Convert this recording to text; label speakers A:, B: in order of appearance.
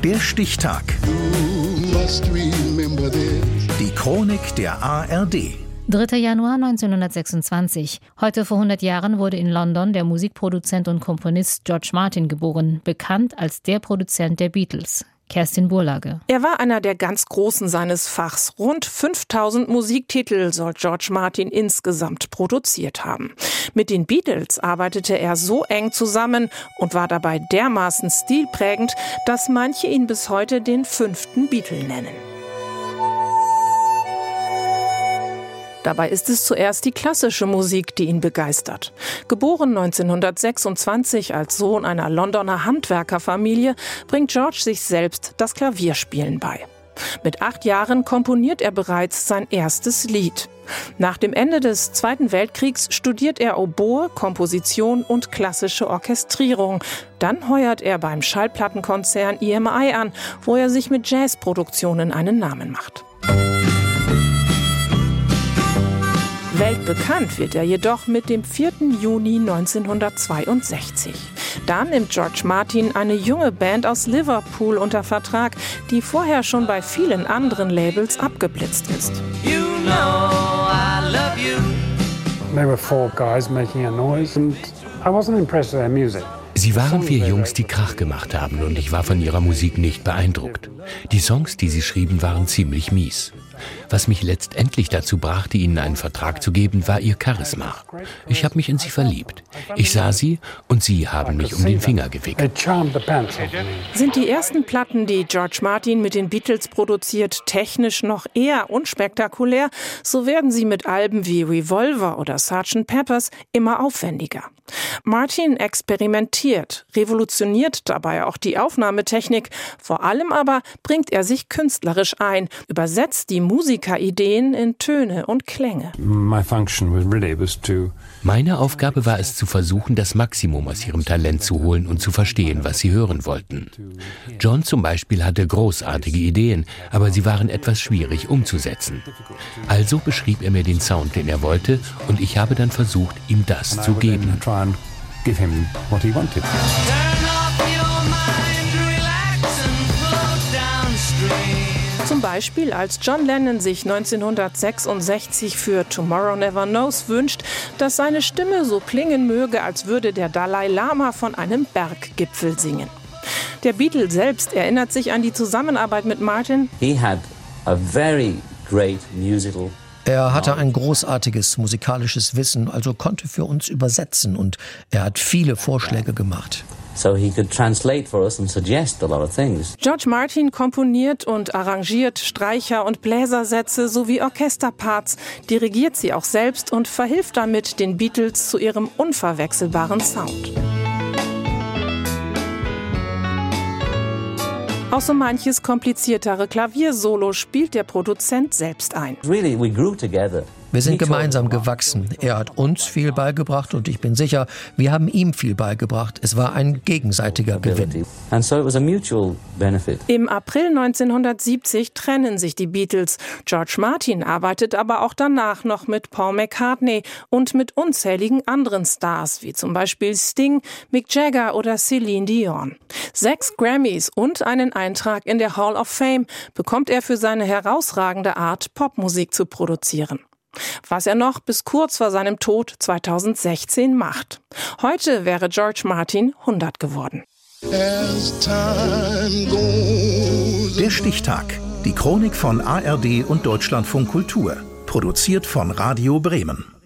A: Der Stichtag. Die Chronik der ARD.
B: 3. Januar 1926. Heute vor 100 Jahren wurde in London der Musikproduzent und Komponist George Martin geboren, bekannt als der Produzent der Beatles. Kerstin Burlage.
C: Er war einer der ganz Großen seines Fachs. Rund 5000 Musiktitel soll George Martin insgesamt produziert haben. Mit den Beatles arbeitete er so eng zusammen und war dabei dermaßen stilprägend, dass manche ihn bis heute den 5. Beatle nennen. Dabei ist es zuerst die klassische Musik, die ihn begeistert. Geboren 1926 als Sohn einer Londoner Handwerkerfamilie, bringt George sich selbst das Klavierspielen bei. Mit 8 Jahren komponiert er bereits sein erstes Lied. Nach dem Ende des Zweiten Weltkriegs studiert er Oboe, Komposition und klassische Orchestrierung. Dann heuert er beim Schallplattenkonzern EMI an, wo er sich mit Jazzproduktionen einen Namen macht. Weltbekannt wird er jedoch mit dem 4. Juni 1962. Da nimmt George Martin eine junge Band aus Liverpool unter Vertrag, die vorher schon bei vielen anderen Labels abgeblitzt ist.
D: You know I love you.
E: There were 4 guys making a noise and I wasn't impressed with their music.
F: Sie waren 4 Jungs, die Krach gemacht haben, und ich war von ihrer Musik nicht beeindruckt. Die Songs, die sie schrieben, waren ziemlich mies. Was mich letztendlich dazu brachte, ihnen einen Vertrag zu geben, war ihr Charisma. Ich habe mich in sie verliebt. Ich sah sie und sie haben mich um den Finger gewickelt.
C: Sind die ersten Platten, die George Martin mit den Beatles produziert, technisch noch eher unspektakulär, so werden sie mit Alben wie Revolver oder Sgt. Pepper's immer aufwendiger. Martin experimentiert, revolutioniert dabei auch die Aufnahmetechnik. Vor allem aber bringt er sich künstlerisch ein, übersetzt die Musikerideen in Töne und Klänge.
F: Meine Aufgabe war es, zu versuchen, das Maximum aus ihrem Talent zu holen und zu verstehen, was sie hören wollten. John zum Beispiel hatte großartige Ideen, aber sie waren etwas schwierig umzusetzen. Also beschrieb er mir den Sound, den er wollte, und ich habe dann versucht, ihm das zu geben.
C: Zum Beispiel, als John Lennon sich 1966 für Tomorrow Never Knows wünscht, dass seine Stimme so klingen möge, als würde der Dalai Lama von einem Berggipfel singen. Der Beatle selbst erinnert sich an die Zusammenarbeit mit Martin.
G: Er hatte ein großartiges musikalisches Wissen, also konnte für uns übersetzen, und er hat viele Vorschläge gemacht.
C: George Martin komponiert und arrangiert Streicher- und Bläsersätze sowie Orchesterparts, dirigiert sie auch selbst und verhilft damit den Beatles zu ihrem unverwechselbaren Sound. Auch so manches kompliziertere Klaviersolo spielt der Produzent selbst ein.
G: Wir sind gemeinsam gewachsen. Er hat uns viel beigebracht und ich bin sicher, wir haben ihm viel beigebracht. Es war ein gegenseitiger Gewinn.
C: Im April 1970 trennen sich die Beatles. George Martin arbeitet aber auch danach noch mit Paul McCartney und mit unzähligen anderen Stars, wie zum Beispiel Sting, Mick Jagger oder Celine Dion. 6 Grammys und einen Eintrag in der Hall of Fame bekommt er für seine herausragende Art, Popmusik zu produzieren. Was er noch bis kurz vor seinem Tod 2016 macht. Heute wäre George Martin 100 geworden.
A: Der Stichtag. Die Chronik von ARD und Deutschlandfunk Kultur. Produziert von Radio Bremen.